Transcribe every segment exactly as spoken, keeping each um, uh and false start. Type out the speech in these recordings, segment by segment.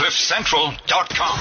cliff central dot com.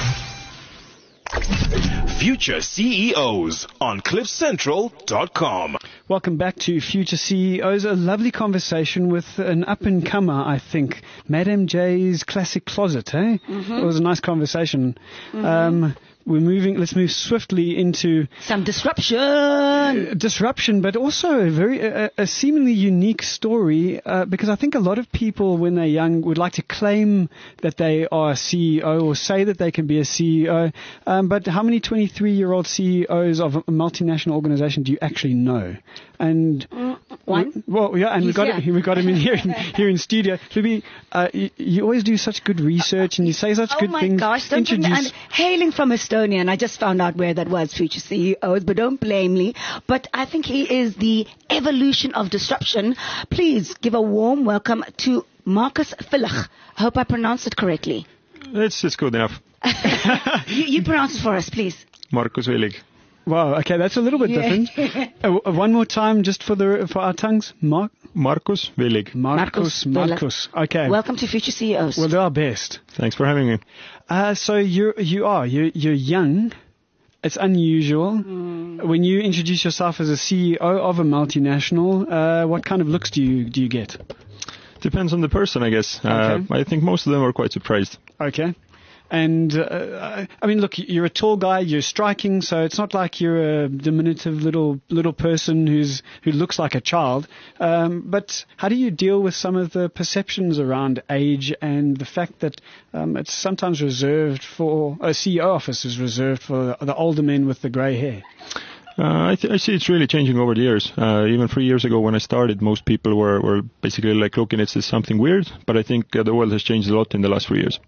Future C E Os on cliff central dot com. Welcome back to Future C E Os. A lovely conversation with an up-and-comer, I think. Madame J's Classic Closet, eh? Mm-hmm. It was a nice conversation. Mm-hmm. Um, we're moving, let's move swiftly into... Some disruption. Uh, disruption, but also a very, a, a seemingly unique story, uh, because I think a lot of people, when they're young, would like to claim that they are a C E O or say that they can be a C E O. Um, but how many twenty-three-year-old C E Os of a multinational organization do you actually know? And mm, one. Well, yeah, and we got him, we got him in here in, here in studio. Luby, uh, you, you always do such good research and you say such oh good my things. Gosh, don't Introduce. I'm hailing from Estonia, and I just found out where that was, Future C E Os. But don't blame me. But I think he is the evolution of disruption. Please give a warm welcome to Marcus Villig. I hope I pronounced it correctly. It's it's good enough. you, you pronounce it for us, please. Marcus Villig. Wow, okay, that's a little bit yeah. different. uh, one more time, just for the for our tongues. Mark? Marcus Villig. Marcus, Marcus. Okay. Welcome to Future C E Os. Well, they're our best. Thanks for having me. Uh, so you you are you're, you're young. It's unusual. Mm. When you introduce yourself as a C E O of a multinational, uh, what kind of looks do you do you get? Depends on the person, I guess. Okay. Uh, I think most of them are quite surprised. Okay. And, uh, I mean, look, you're a tall guy, you're striking, so it's not like you're a diminutive little little person who's who looks like a child. Um, but how do you deal with some of the perceptions around age and the fact that um, it's sometimes reserved for, a C E O office is reserved for the older men with the grey hair? Uh, I, th- I see it's really changing over the years. Uh, even three years ago when I started, most people were, were basically like looking at it as something weird, but I think uh, the world has changed a lot in the last three years.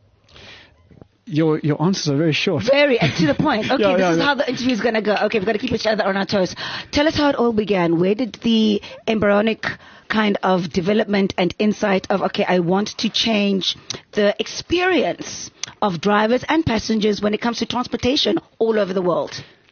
Your your answers are very short. Very, and to the point. Okay, yeah, this yeah, is yeah. how the interview is going to go. Okay, we've got to keep each other on our toes. Tell us how it all began. Where did the embryonic kind of development and insight of, okay, I want to change the experience of drivers and passengers when it comes to transportation all over the world?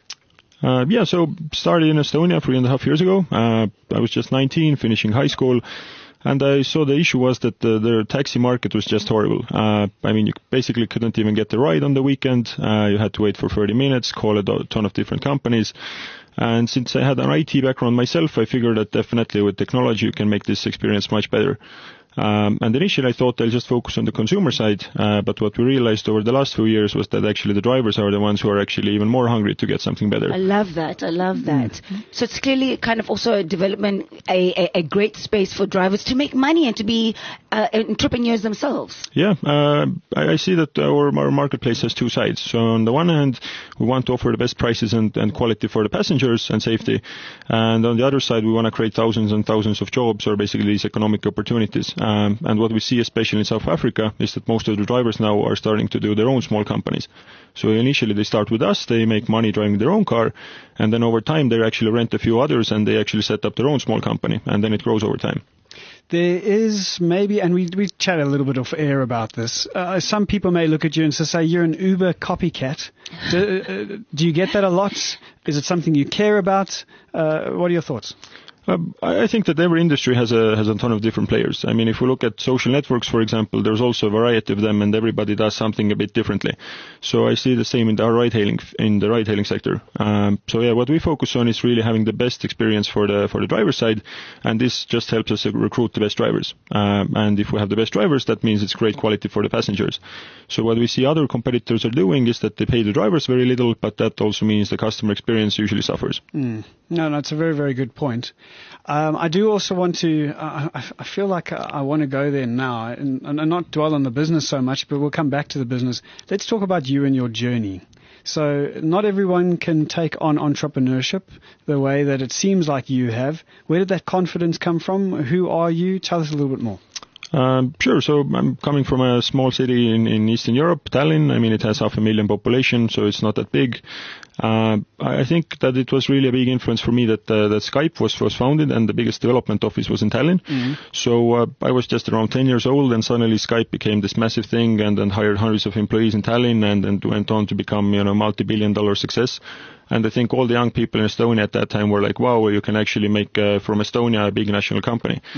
Uh, yeah, so started in Estonia three and a half years ago. Uh, I was just nineteen, finishing high school. And I saw the issue was that the, the taxi market was just horrible. Uh, I mean, you basically couldn't even get the ride on the weekend. Uh, you had to wait for thirty minutes, call a ton of different companies. And since I had an I T background myself, I figured that definitely with technology you can make this experience much better. Um, and initially I thought I'll just focus on the consumer side, uh, but what we realized over the last few years was that actually the drivers are the ones who are actually even more hungry to get something better. I love that. I love that. Mm-hmm. So it's clearly kind of also a development, a, a, a great space for drivers to make money and to be uh, entrepreneurs themselves. Yeah, uh, I, I see that our, our marketplace has two sides. So on the one hand, we want to offer the best prices and, and quality for the passengers and safety. And on the other side, we want to create thousands and thousands of jobs, or basically these economic opportunities. Um, and what we see, especially in South Africa, is that most of the drivers now are starting to do their own small companies. So initially they start with us, they make money driving their own car, and then over time they actually rent a few others and they actually set up their own small company, and then it grows over time. There is maybe, and we we chat a little bit off air about this, uh, some people may look at you and say, you're an Uber copycat. Do, uh, do you get that a lot? Is it something you care about? Uh, what are your thoughts? Uh, I think that every industry has a has a ton of different players. I mean, if we look at social networks, for example, there's also a variety of them, and everybody does something a bit differently. So I see the same in the ride-hailing in the ride-hailing sector. Um, so yeah, what we focus on is really having the best experience for the for the driver side, and this just helps us recruit the best drivers. Um, and if we have the best drivers, that means it's great quality for the passengers. So what we see other competitors are doing is that they pay the drivers very little, but that also means the customer experience usually suffers. Mm. No, no, it's a very, very good point. Um, I do also want to, uh, I, I feel like I, I want to go there now and, and not dwell on the business so much, but we'll come back to the business. Let's talk about you and your journey. So not everyone can take on entrepreneurship the way that it seems like you have. Where did that confidence come from? Who are you? Tell us a little bit more. Um, sure. So I'm coming from a small city in, in Eastern Europe, Tallinn. I mean, it has half a million population, so it's not that big. Uh, I think that it was really a big influence for me that uh, that Skype was, was founded and the biggest development office was in Tallinn. Mm-hmm. So uh, I was just around ten years old and suddenly Skype became this massive thing and, and hired hundreds of employees in Tallinn and, and went on to become, you know, multi-billion dollar success. And I think all the young people in Estonia at that time were like, wow, you can actually make uh, from Estonia a big national company. Mm.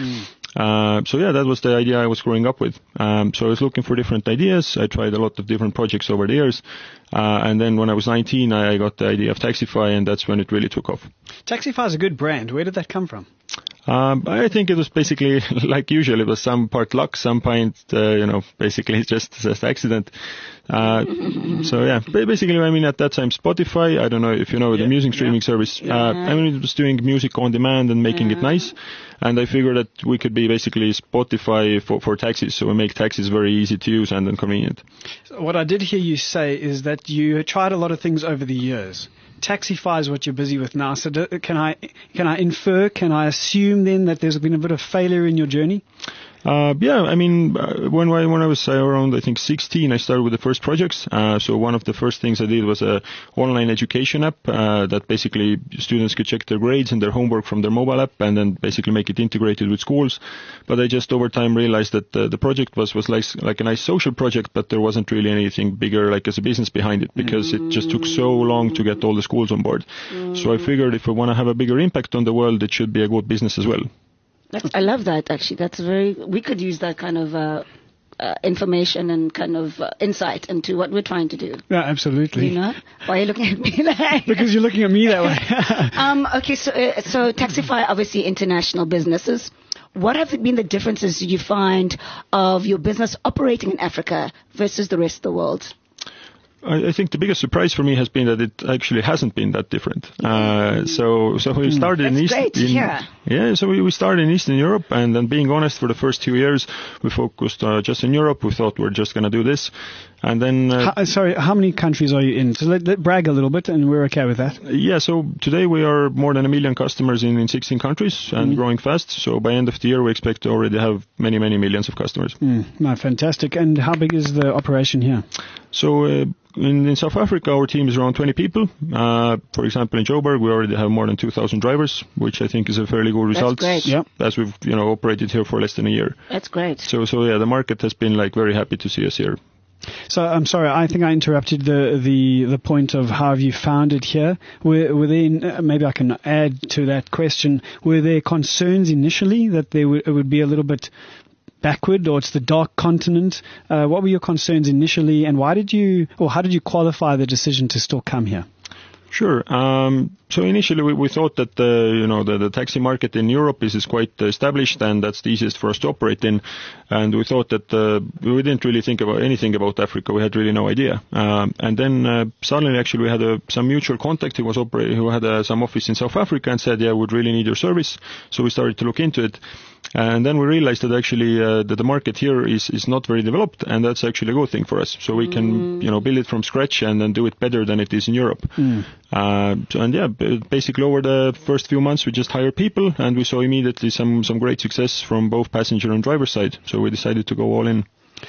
Uh, so yeah, that was the idea I was growing up with. Um, so I was looking for different ideas. I tried a lot of different projects over the years. Uh, and then when I was nineteen, I got the idea of Taxify, and that's when it really took off. Taxify is a good brand. Where did that come from? Um, I think it was basically like usual. It was some part luck, some part, uh, you know, basically just just accident. Uh, so yeah, basically, I mean, at that time, Spotify. I don't know if you know yeah. the music streaming yeah. service. Yeah. Uh, I mean, it was doing music on demand and making yeah. it nice. And I figured that we could be basically Spotify for, for taxis. So we make taxis very easy to use and then convenient. So what I did hear you say is that you tried a lot of things over the years. Taxify is what you're busy with now. So do, can I can I infer, can I assume then that there's been a bit of failure in your journey? Uh, yeah, I mean, uh, when I, when I was uh, around, I think sixteen, I started with the first projects. Uh, so one of the first things I did was a online education app uh, that basically students could check their grades and their homework from their mobile app, and then basically make it integrated with schools. But I just over time realized that uh, the project was was like like a nice social project, but there wasn't really anything bigger like as a business behind it, because it just took so long to get all the schools on board. So I figured if we want to have a bigger impact on the world, it should be a good business as well. That's, I love that, actually. That's very, we could use that kind of uh, uh, information and kind of uh, insight into what we're trying to do. Yeah, absolutely. You know? Why are you looking at me like Because you're looking at me that way. um, okay, so, uh, so Taxify, obviously international businesses. What have been the differences you find of your business operating in Africa versus the rest of the world? I, I think the biggest surprise for me has been that it actually hasn't been that different. Uh, so, so we started That's in East, great to in, hear. yeah. So we, we started in Eastern Europe, and then being honest, for the first two years, we focused uh, just in Europe. We thought we're just going to do this, and then. Uh, how, sorry, how many countries are you in? So let, let brag a little bit, and we're okay with that. Yeah. So today we are more than a million customers in, in sixteen countries and mm. growing fast. So by end of the year, we expect to already have many, many millions of customers. Mm, no, fantastic. And how big is the operation here? So. Uh, In, in South Africa, our team is around twenty people. Uh, for example, in Joburg, we already have more than two thousand drivers, which I think is a fairly good result. That's great. Yeah. As we've, you know, operated here for less than a year. That's great. So, so yeah, the market has been like very happy to see us here. So I'm sorry, I think I interrupted the the, the point of how have you found it here. Were, were there, maybe I can add to that question, were there concerns initially that there would, it would be a little bit backward, or it's the dark continent? Uh, what were your concerns initially, and why did you, or how did you qualify the decision to still come here? Sure. Um, so initially we, we thought that the, you know, the, the taxi market in Europe is, is quite established, and that's the easiest for us to operate in. And we thought that uh, we didn't really think about anything about Africa. We had really no idea. Um, and then uh, suddenly, actually, we had a, some mutual contact who was operating, who had uh, some office in South Africa, and said, "Yeah, we would really need your service." So we started to look into it. And then we realized that actually uh, that the market here is, is not very developed, and that's actually a good thing for us. So we can, you know, build it from scratch and then do it better than it is in Europe. Mm. Uh, so, and yeah, basically over the first few months we just hired people, and we saw immediately some, some great success from both passenger and driver side. So we decided to go all in.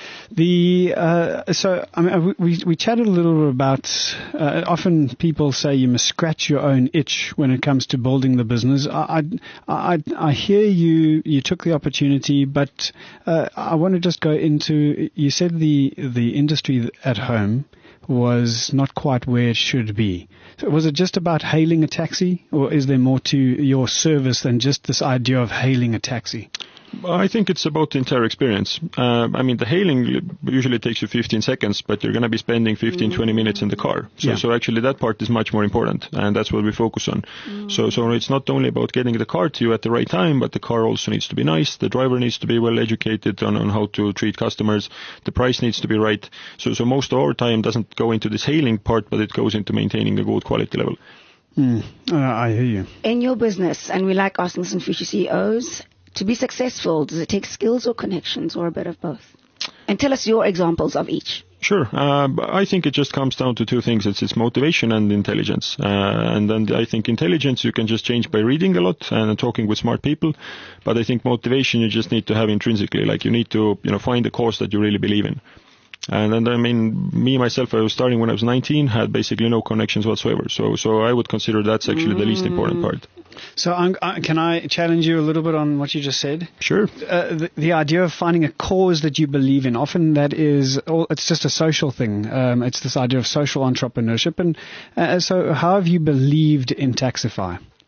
The uh, so I mean, we we chatted a little bit about. Uh, often people say you must scratch your own itch when it comes to building the business. I I, I, I hear you. You took the opportunity, but uh, I want to just go into. You said the the industry at home was not quite where it should be. So was it just about hailing a taxi, or is there more to your service than just this idea of hailing a taxi? I think it's about the entire experience. Uh, I mean, the hailing usually takes you fifteen seconds, but you're going to be spending fifteen, twenty minutes in the car. So, yeah. so actually that part is much more important, and that's what we focus on. Mm. So, so it's not only about getting the car to you at the right time, but the car also needs to be nice. The driver needs to be well educated on, on how to treat customers. The price needs to be right. So, so most of our time doesn't go into this hailing part, but it goes into maintaining a good quality level. Mm. Uh, I hear you. In your business, and we like asking some future C E Os, to be successful, does it take skills or connections, or a bit of both? And tell us your examples of each. Sure. Uh, I think it just comes down to two things. It's, it's motivation and intelligence. Uh, and then I think intelligence you can just change by reading a lot and talking with smart people. But I think motivation you just need to have intrinsically. Like you need to, you know, find a cause that you really believe in. And then, I mean, me, myself, I was starting when I was nineteen, had basically no connections whatsoever. So, so I would consider that's actually mm. the least important part. So I'm, I, can I challenge you a little bit on what you just said? Sure. Uh, the, the idea of finding a cause that you believe in, often that is, it's just a social thing. Um, it's this idea of social entrepreneurship. And uh, so how have you believed in Taxify?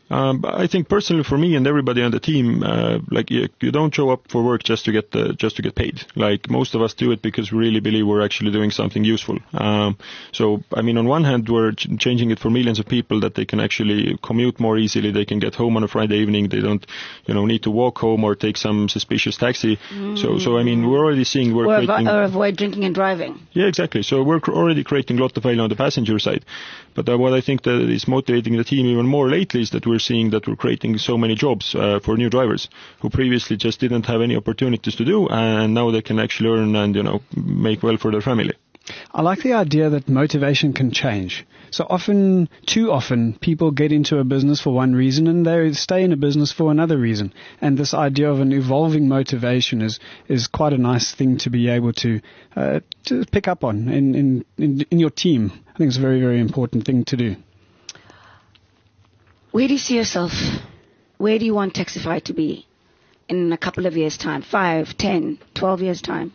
Um, I think personally for me and everybody on the team, uh, like you, you don't show up for work just to get the, just to get paid. Like most of us do it because we really believe we're actually doing something useful. Um, so I mean, on one hand, we're ch- changing it for millions of people that they can actually commute more easily. They can get home on a Friday evening. They don't, you know, need to walk home or take some suspicious taxi. Mm. So so I mean, we're already seeing we're or, creating avo- or avoid drinking and driving. Yeah, exactly. So we're cr- already creating a lot of value on the passenger side. But uh, what I think that is motivating the team even more lately is that we're seeing that we're creating so many jobs uh, for new drivers who previously just didn't have any opportunities to do, and now they can actually earn and, you know, make well for their family. I like the idea that motivation can change. So often, too often, people get into a business for one reason and they stay in a business for another reason. And this idea of an evolving motivation is, is quite a nice thing to be able to, uh, to pick up on in, in, in, in your team. I think it's a very, very important thing to do. Where do you see yourself? Where do you want Taxify to be in a couple of years' time? Five, ten, twelve years' time?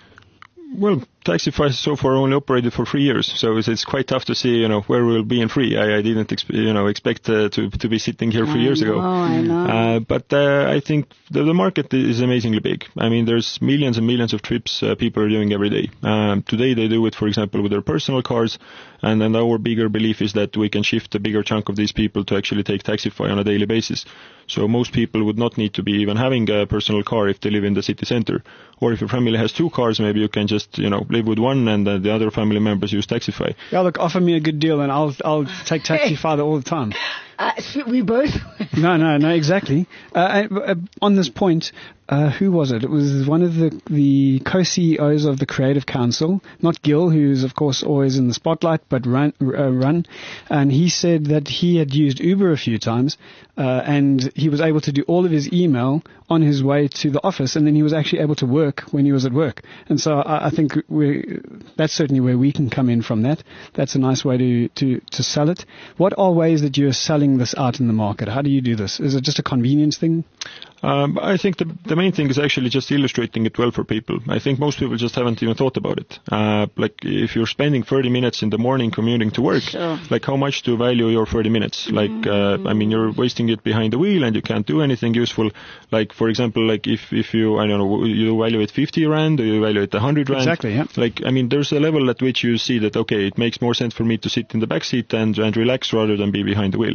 Well, Taxify so far only operated for three years, so it's, it's quite tough to see, you know, where we'll be in three. I, I didn't, exp- you know, expect uh, to to be sitting here three I years know, ago. I know. Uh, but uh, I think the, the market is amazingly big. I mean, there's millions and millions of trips uh, people are doing every day. Um, today they do it, for example, with their personal cars, and then our bigger belief is that we can shift a bigger chunk of these people to actually take Taxify on a daily basis. So most people would not need to be even having a personal car if they live in the city center. Or if your family has two cars, maybe you can just, you know, live with one and uh, the other family members use Taxify. Yeah, look, offer me a good deal and I'll I'll take Taxify all the time. Uh, we both. no, no, no, exactly. Uh, uh, on this point, uh, who was it? It was one of the the co-C E Os of the Creative Council, not Gil, who's of course always in the spotlight, but Run, uh, Run. And he said that he had used Uber a few times, uh, and he was able to do all of his email on his way to the office, and then he was actually able to work when he was at work. And so I, I think we that's certainly where we can come in from that. That's a nice way to, to, to sell it. What are ways that you're selling this out in the market? How do you do this? Is it just a convenience thing? Um, I think the the main thing is actually just illustrating it well for people. I think most people just haven't even thought about it. Uh, like if you're spending thirty minutes in the morning commuting to work, sure. like how much do you value your thirty minutes? Like, uh, I mean, you're wasting it behind the wheel and you can't do anything useful. Like, for example, like if, if you, I don't know, you value it fifty rand or you value it one hundred rand. Exactly, yeah. Like, I mean, there's a level at which you see that, okay, it makes more sense for me to sit in the back seat and, and relax rather than be behind the wheel.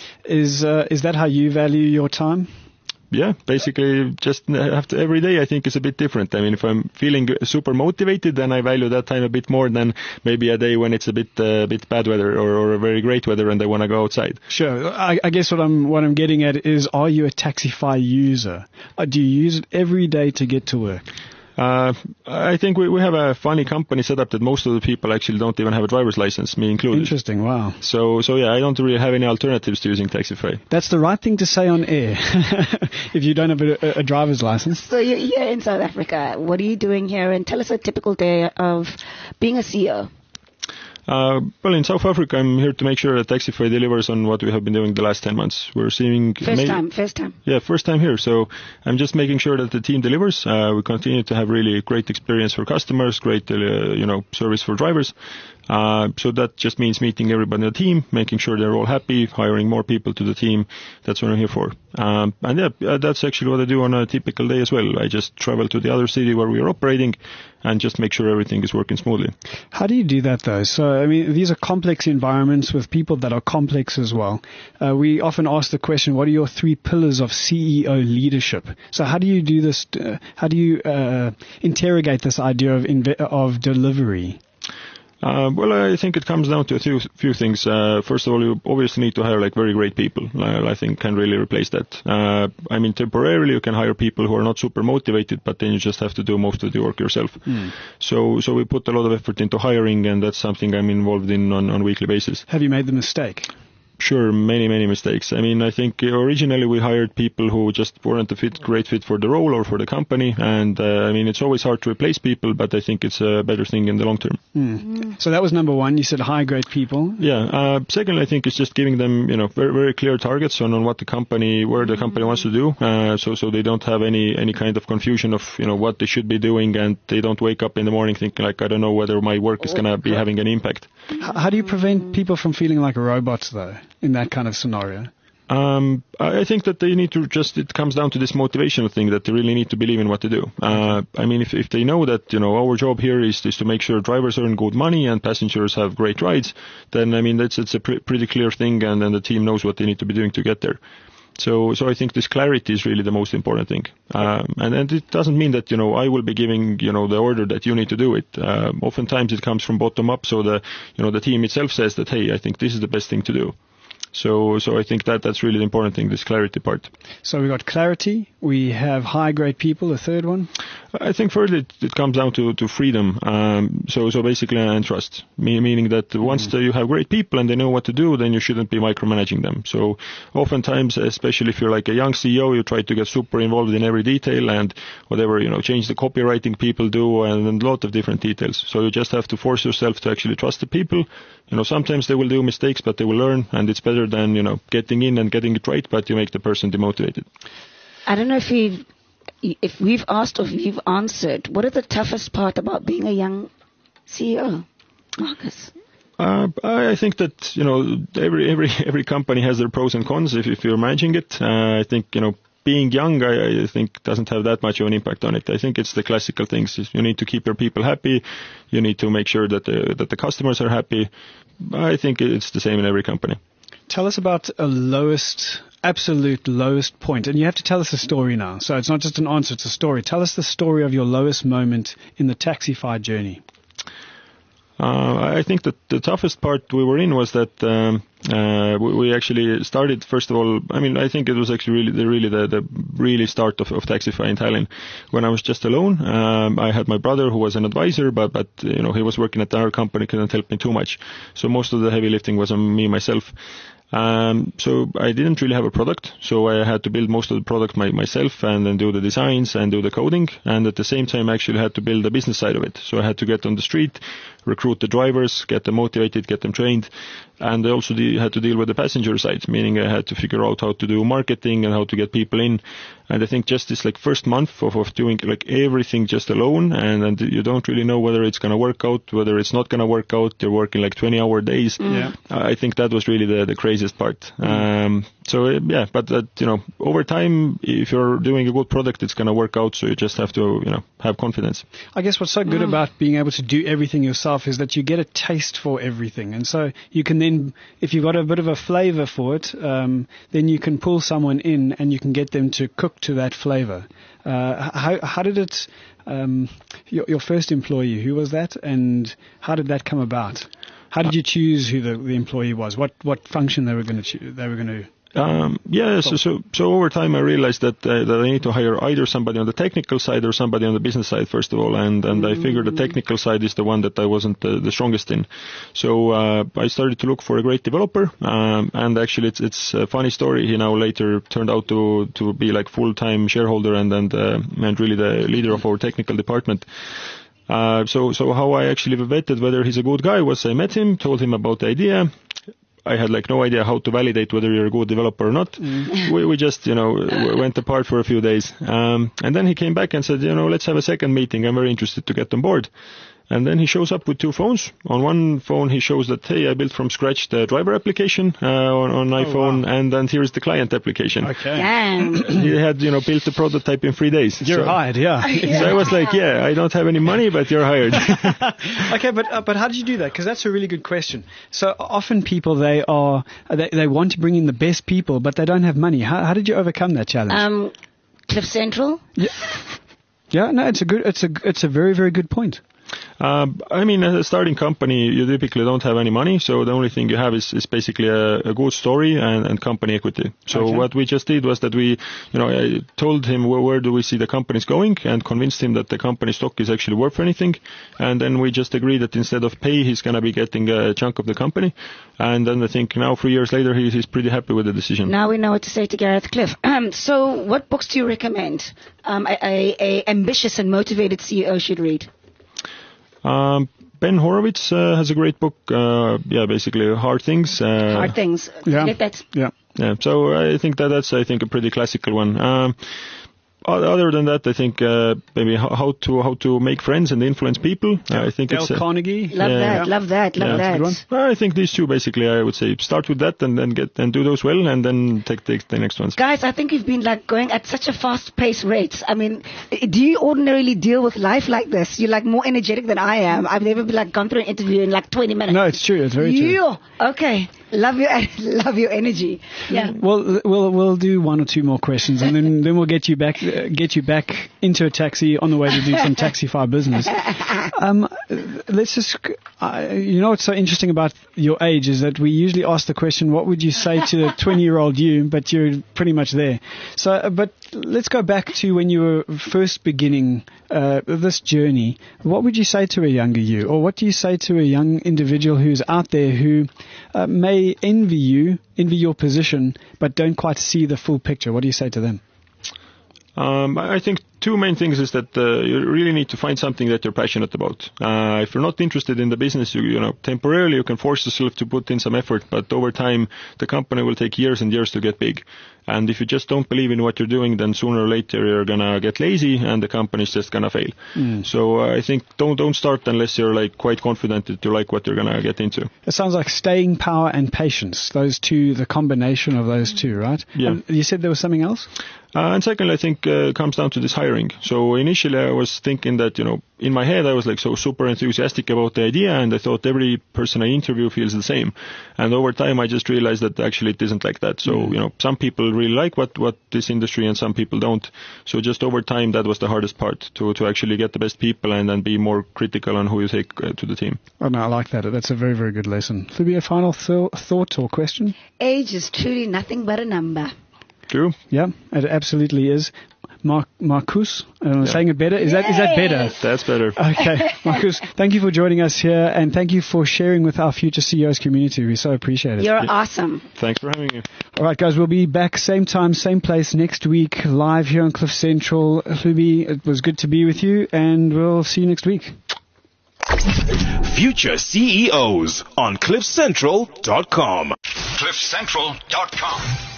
Is, uh, is that how you value your time? Yeah, basically just have to, every day I think is a bit different. I mean, if I'm feeling super motivated, then I value that time a bit more than maybe a day when it's a bit uh, bit bad weather or, or a very great weather and I want to go outside. Sure. I, I guess what I'm what I'm getting at is, are you a Taxify user? Uh, do you use it every day to get to work? Uh, I think we, we have a funny company set up that most of the people actually don't even have a driver's license, me included. Interesting, wow. So, so yeah, I don't really have any alternatives to using Taxify. That's the right thing to say on air, if you don't have a, a driver's license. So you're here in South Africa. What are you doing here? And tell us a typical day of being a C E O. Uh, well, in South Africa, I'm here to make sure that Taxify delivers on what we have been doing the last ten months. We're seeing... First ma- time, first time. Yeah, first time here. So I'm just making sure that the team delivers. Uh, we continue to have really great experience for customers, great, uh, you know, service for drivers. Uh, so that just means meeting everybody in the team, making sure they're all happy, hiring more people to the team. That's what I'm here for. Um, and yeah, that's actually what I do on a typical day as well. I just travel to the other city where we are operating and just make sure everything is working smoothly. How do you do that though? So, I mean, these are complex environments with people that are complex as well. Uh, we often ask the question, what are your three pillars of C E O leadership? So how do you do this? Uh, how do you uh, interrogate this idea of inve- of delivery? Uh, well, I think it comes down to a few, few things. Uh, first of all, you obviously need to hire like very great people. Uh, I think can really replace that. Uh, I mean, temporarily you can hire people who are not super motivated, but then you just have to do most of the work yourself. Mm. So, so we put a lot of effort into hiring, and that's something I'm involved in on on a weekly basis. Have you made the mistake? Sure, many, many mistakes. I mean, I think originally we hired people who just weren't a fit, great fit for the role or for the company. And, uh, I mean, it's always hard to replace people, but I think it's a better thing in the long term. Mm. So that was number one. You said hire great people. Yeah. Uh, secondly, I think it's just giving them, you know, very, very clear targets on, on what the company, where the company wants to do. Uh, so, so they don't have any, any kind of confusion of, you know, what they should be doing, and they don't wake up in the morning thinking like, I don't know whether my work is going to be having an impact. How do you prevent people from feeling like robots though, in that kind of scenario? Um, I think that they need to just, it comes down to this motivational thing that they really need to believe in what they do. Uh, I mean, if, if they know that, you know, our job here is, is to make sure drivers earn good money and passengers have great rides, then, I mean, that's, it's a pre- pretty clear thing, and then the team knows what they need to be doing to get there. So, so I think this clarity is really the most important thing. Um, and, and it doesn't mean that, you know, I will be giving, you know, the order that you need to do it. Um, oftentimes it comes from bottom up, so the, you know, the team itself says that, hey, I think this is the best thing to do. So, so I think that that's really the important thing, this clarity part. So we got clarity. We have high grade people. The third one. I think further it, it comes down to, to freedom. Um, so, so basically, and trust. Me, meaning that once mm. you have great people and they know what to do, then you shouldn't be micromanaging them. So, oftentimes, especially if you're like a young C E O, you try to get super involved in every detail and whatever, you know, change the copywriting people do and a lot of different details. So you just have to force yourself to actually trust the people. You know, sometimes they will do mistakes, but they will learn, and it's better than, you know, getting in and getting it right, but you make the person demotivated. I don't know if we, if we've asked or if you've answered, what is the toughest part about being a young C E O, Marcus? Uh, I think that, you know, every every every company has their pros and cons if, if you're managing it. Uh, I think, you know, being young, I, I think, doesn't have that much of an impact on it. I think it's the classical things. You need to keep your people happy. You need to make sure that the, that the customers are happy. I think it's the same in every company. Tell us about a lowest, absolute lowest point. And you have to tell us a story now. So it's not just an answer, it's a story. Tell us the story of your lowest moment in the Taxify journey. Uh, I think that the toughest part we were in was that um, uh, we, we actually started, first of all, I mean, I think it was actually really the really the, the really start of, of Taxify in Thailand. When I was just alone, um, I had my brother who was an advisor, but, but you know, he was working at our company, couldn't help me too much. So most of the heavy lifting was on me, myself. Um, so I didn't really have a product, so I had to build most of the product my, myself and then do the designs and do the coding, and at the same time I actually had to build the business side of it. So I had to get on the street, recruit the drivers, get them motivated, get them trained, and I also de- had to deal with the passenger side, meaning I had to figure out how to do marketing and how to get people in. And I think just this like first month of, of doing like everything just alone, and, and you don't really know whether it's going to work out, whether it's not going to work out. You're working like twenty hour days. Mm. Yeah. I think that was really the, the craziest part. Mm. Um, so uh, yeah, but that, you know, over time, if you're doing a good product, it's going to work out. So you just have to, you know, have confidence. I guess what's so good mm. about being able to do everything yourself is that you get a taste for everything. And so you can then, if you've got a bit of a flavor for it, um, then you can pull someone in and you can get them to cook to that flavor. Uh, how, how did it, um, your, your first employee, who was that, and how did that come about? How did you choose who the, the employee was? What what function they were going to choose, they were going to? Um, yeah, so, so so over time I realized that uh, that I need to hire either somebody on the technical side or somebody on the business side first of all, and and I figured the technical side is the one that I wasn't the, the strongest in. So uh, I started to look for a great developer, um, and actually it's it's a funny story. He now later turned out to to be like full time shareholder and and uh, and really the leader of our technical department. Uh, so so how I actually vetted whether he's a good guy was I met him, told him about the idea. I had like no idea how to validate whether you're a good developer or not. Mm. We, we just, you know, went apart for a few days. Um, and then he came back and said, you know, let's have a second meeting. I'm very interested to get on board. And then he shows up with two phones. On one phone, he shows that, hey, I built from scratch the driver application uh, on, on oh, iPhone, wow. and then here's the client application. Okay. Damn. He had, you know, built the prototype in three days. You're so, hired, yeah. yeah. So I was like, yeah, I don't have any money, but you're hired. Okay, but uh, but how did you do that? Because that's a really good question. So often people, they are they, they want to bring in the best people, but they don't have money. How, how did you overcome that challenge? Um, Cliff Central. Yeah. Yeah. No, it's a good. It's a it's a very very good point. Uh, I mean, as a starting company, you typically don't have any money, so the only thing you have is, is basically a, a good story and, and company equity. So okay. What we just did was that we, you know, I told him where, where do we see the companies going and convinced him that the company stock is actually worth anything. And then we just agreed that instead of pay, he's going to be getting a chunk of the company. And then I think now, three years later, he, he's pretty happy with the decision. Now we know what to say to Gareth Cliff. Um, so what books do you recommend um, a, a, a ambitious and motivated C E O should read? Um, Ben Horowitz uh, has a great book. Uh, yeah, basically Hard Things. Uh, Hard Things. Yeah. That's yeah. Yeah. So I think that that's I think a pretty classical one. Um, other than that, I think uh, maybe how, how to how to make friends and influence people. Uh, I think Dale it's uh, Carnegie. Love Yeah. that, love that, love Yeah, that's a good one. that. well, I think these two basically. I would say start with that and then get and do those well, and then take the, the next ones. Guys, I think you've been like going at such a fast-paced rate. I mean, do you ordinarily deal with life like this? You're like more energetic than I am. I've never been like gone through an interview in like twenty minutes. No, it's true. It's very true. Yeah. Okay. Love your love your energy. Yeah. Well, we'll we'll do one or two more questions, and then, then we'll get you back uh, get you back into a taxi on the way to do some Taxify business. Um, let's just uh, you know what's so interesting about your age is that we usually ask the question, what would you say to a twenty-year-old you? But you're pretty much there. So, uh, but let's go back to when you were first beginning uh, this journey. What would you say to a younger you, or what do you say to a young individual who's out there who uh, may envy you, envy your position, but don't quite see the full picture? What do you say to them? Um, I think two main things is that uh, you really need to find something that you're passionate about. Uh, if you're not interested in the business, you, you know, temporarily you can force yourself to put in some effort, but over time the company will take years and years to get big. And if you just don't believe in what you're doing, then sooner or later you're gonna get lazy and the company's just gonna fail. Mm. So uh, I think don't don't start unless you're like quite confident that you like what you're gonna get into. It sounds like staying power and patience. Those two, the combination of those two, right? Yeah. And you said there was something else? Uh, and secondly, I think uh, it comes down to this hiring. So initially I was thinking that, you know, in my head I was like so super enthusiastic about the idea, and I thought every person I interview feels the same. And over time I just realized that actually it isn't like that. So, mm. you know, some people really like what, what this industry and some people don't. So just over time that was the hardest part, to, to actually get the best people and then be more critical on who you take uh, to the team. Oh, no, I like that. That's a very, very good lesson. Phoebe, a final th- thought or question? Age is truly nothing but a number. True. Yeah, it absolutely is. Mar- Marcus, am I saying it better? Is that is that better? That's better. Okay. Marcus, thank you for joining us here, and thank you for sharing with our future C E Os community. We so appreciate it. You're yeah. awesome. Thanks for having me. All right, guys, we'll be back same time, same place next week, live here on Cliff Central. Hlubi, it was good to be with you, and we'll see you next week. Future C E Os on cliff central dot com. cliff central dot com